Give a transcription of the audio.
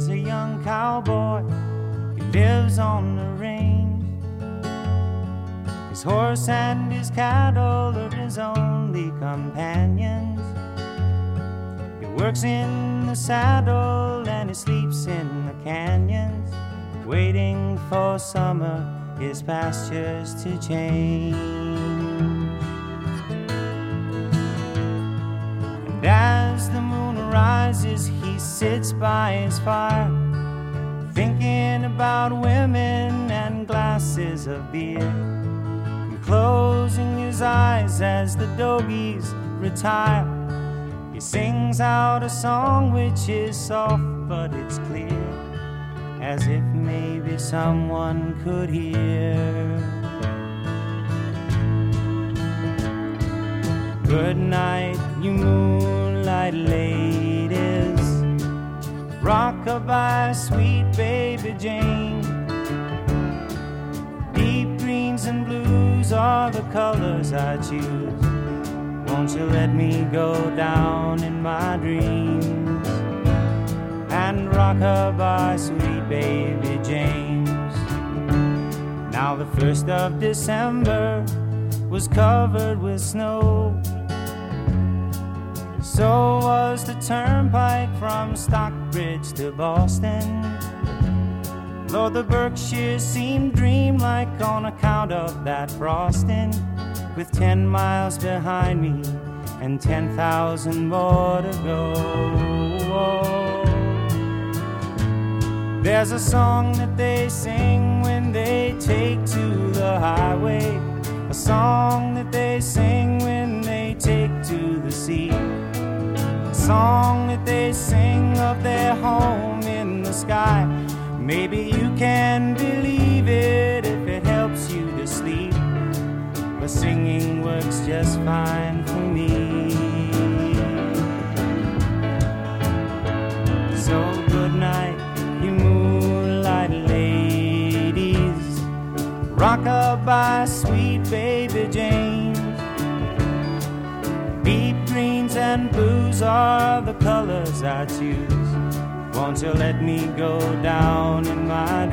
is a young cowboy. He lives on the range. His horse and his cattle are his only companions. He works in the saddle and he sleeps in the canyons, waiting for summer, his pastures to change. And as the moon rises, he sits by his fire, thinking about women and glasses of beer, and closing his eyes as the dogies retire. He sings out a song which is soft but it's clear, as if maybe someone could hear. Good night, you moonlight ladies. Rock-a-bye, sweet baby Jane. Deep greens and blues are the colors I choose. Won't you let me go down in my dreams and rock-a-bye, sweet baby James. Now the 1st of December was covered with snow. So was the turnpike from Stockbridge to Boston. Lord, the Berkshires seemed dreamlike on account of that frosting. With 10 miles behind me and 10,000 more to go. There's a song that they sing when they take to the highway, a song that they sing when they take to the sea, a song that they sing of their home in the sky. Maybe you can believe it if it helps you to sleep, but singing works just fine for me. So good night, you moonlight ladies. Rock-a-bye, sweet baby James. Deep greens and blues are the colors I choose. Won't you let me go down in my